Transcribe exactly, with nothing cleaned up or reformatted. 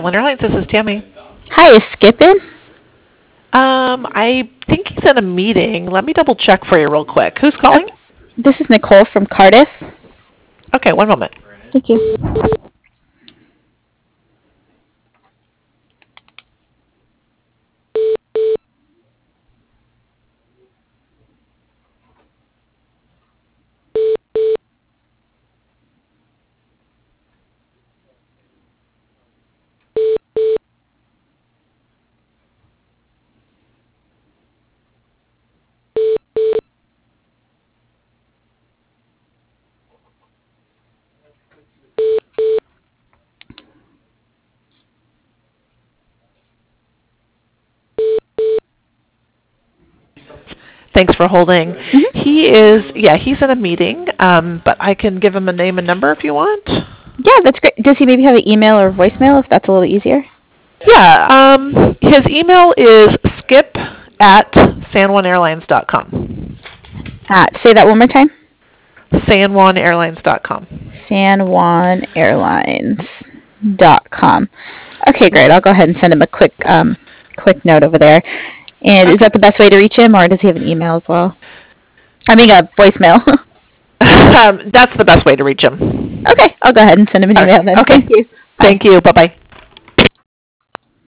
One Airlines, this is Tammy. Hi, is Skip in? Um, I think he's in a meeting. Let me double check for you real quick. Who's calling? Okay. This is Nicole from Cardiff. Okay, one moment. Thank you. Thanks for holding. hmm He is, yeah, he's in a meeting, um, but I can give him a name and number if you want. Yeah, that's great. Does he maybe have an email or voicemail if that's a little easier? Yeah, um, his email is skip at san juan airlines dot com. Uh, say that one more time. san juan airlines dot com. san juan airlines dot com. Okay, great. I'll go ahead and send him a quick um, quick note over there. And is that the best way to reach him, or does he have an email as well? I mean, a voicemail. um, that's the best way to reach him. Okay, I'll go ahead and send him an All email right. then. Okay. Thank you. Bye. Thank you. Bye-bye.